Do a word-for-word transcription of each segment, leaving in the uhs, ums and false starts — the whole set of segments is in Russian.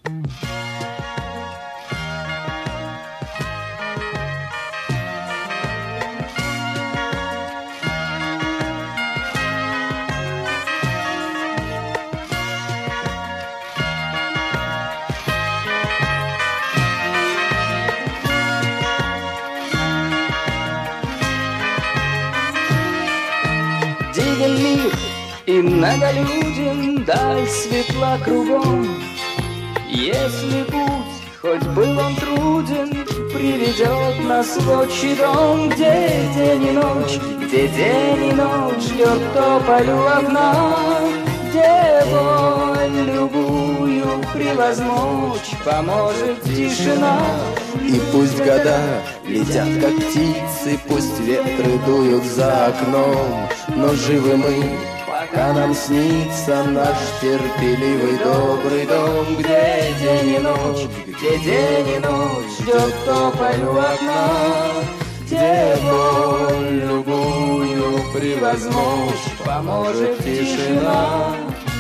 Дивен мир и многолюден, даль светла кругом. Если путь, хоть был он труден, приведет нас в отчий дом, где день и ночь, где день и ночь ждет тополь у окна, где боль любую превозмочь поможет тишина. И пусть года летят, как птицы, пусть ветры дуют за окном, но живы мы, пока нам снится наш терпеливый добрый дом, где день и ночь, Где день и ночь ждет тополь у окна, где боль любую превозмочь поможет тишина.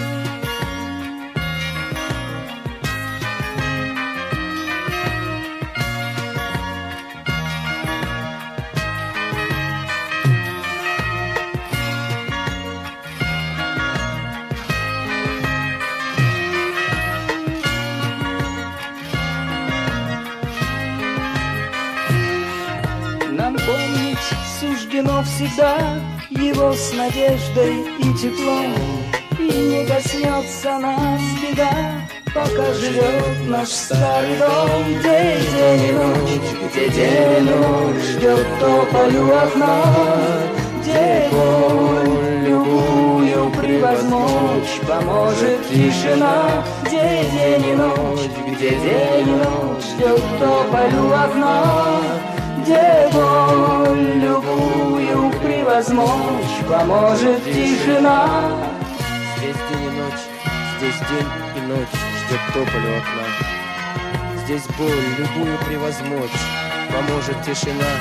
Нам помнить суждено всегда его с надеждой и теплом, и не коснется нас беда, пока живет наш старый дом, где день и ночь, где день и ночь ждет тополь у окна, где боль любую превозмочь поможет тишина, где день и ночь, где день и ночь ждет тополь у окна, где боль любую превозмочь поможет тишина. Здесь день и ночь, здесь день и ночь ждет тополь у окна, здесь боль любую превозмочь поможет тишина.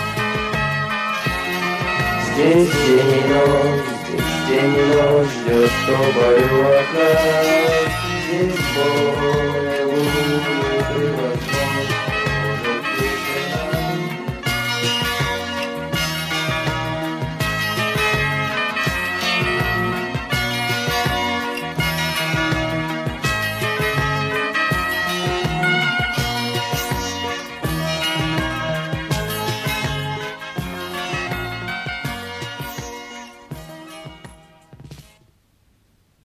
Здесь день и ночь, здесь день и ночь ждет тополь у окна.